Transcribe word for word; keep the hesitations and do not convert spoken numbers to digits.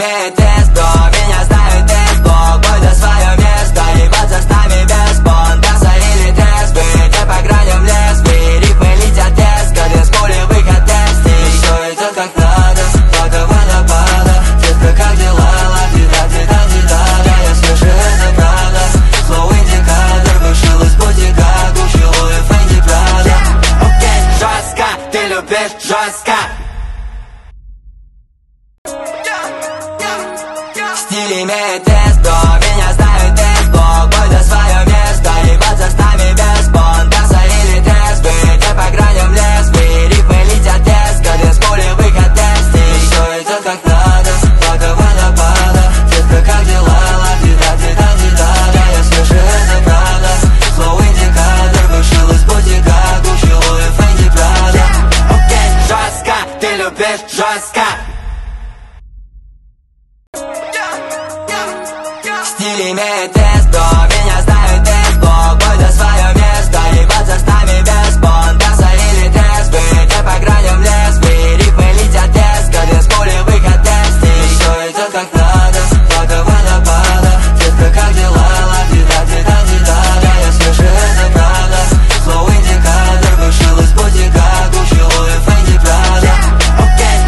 имеет тест, но меня знают тест-блок. Бойда свое место, ебаться с нами без понтаса или трезвый. Не по граням лезвий, рифмы летят резко, без пули выход тестей. Все идет как надо, благо водопада. Детка, как дела? Ла-ти-да, ти-да, ти-да, да, я свежий, это правда. Флоу индикатор, вышел из бутика, Гуччи, Луи, Фенди, Прада. Окей, жестко, ты любишь жестко. Стиль имеет тест, но меня знают тест-блок. Бойда свое место, ебаться с нами без понтаса или трезвый. Не по граням лезвий, рифмы летят резко, без пули выход тестей. Все идет как надо, благо водопада. Детка, как дела? Ла-ти-да, ти-да, ти-да, да, я свежий, это правда. Флоу индикатор, вышел из бутика, Гуччи, Луи, Фенди, Прада. Окей, жестко, ты любишь жестко. Стиль имеет тест.